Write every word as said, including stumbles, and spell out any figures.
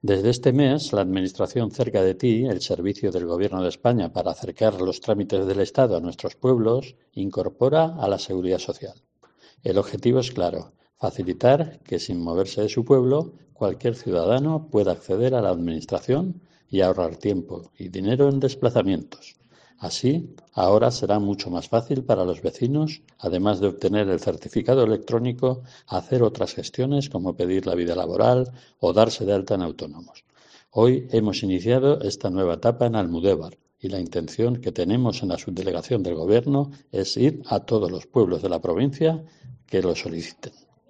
Desde este mes, la Administración cerca de ti, el Servicio del Gobierno de España para acercar los trámites del Estado a nuestros pueblos, incorpora a la Seguridad Social. El objetivo es claro: facilitar que, sin moverse de su pueblo, cualquier ciudadano pueda acceder a la Administración y ahorrar tiempo y dinero en desplazamientos. Así, ahora será mucho más fácil para los vecinos, además de obtener el certificado electrónico, hacer otras gestiones como pedir la vida laboral o darse de alta en autónomos. Hoy hemos iniciado esta nueva etapa en Almudévar y la intención que tenemos en la subdelegación del Gobierno es ir a todos los pueblos de la provincia que lo soliciten.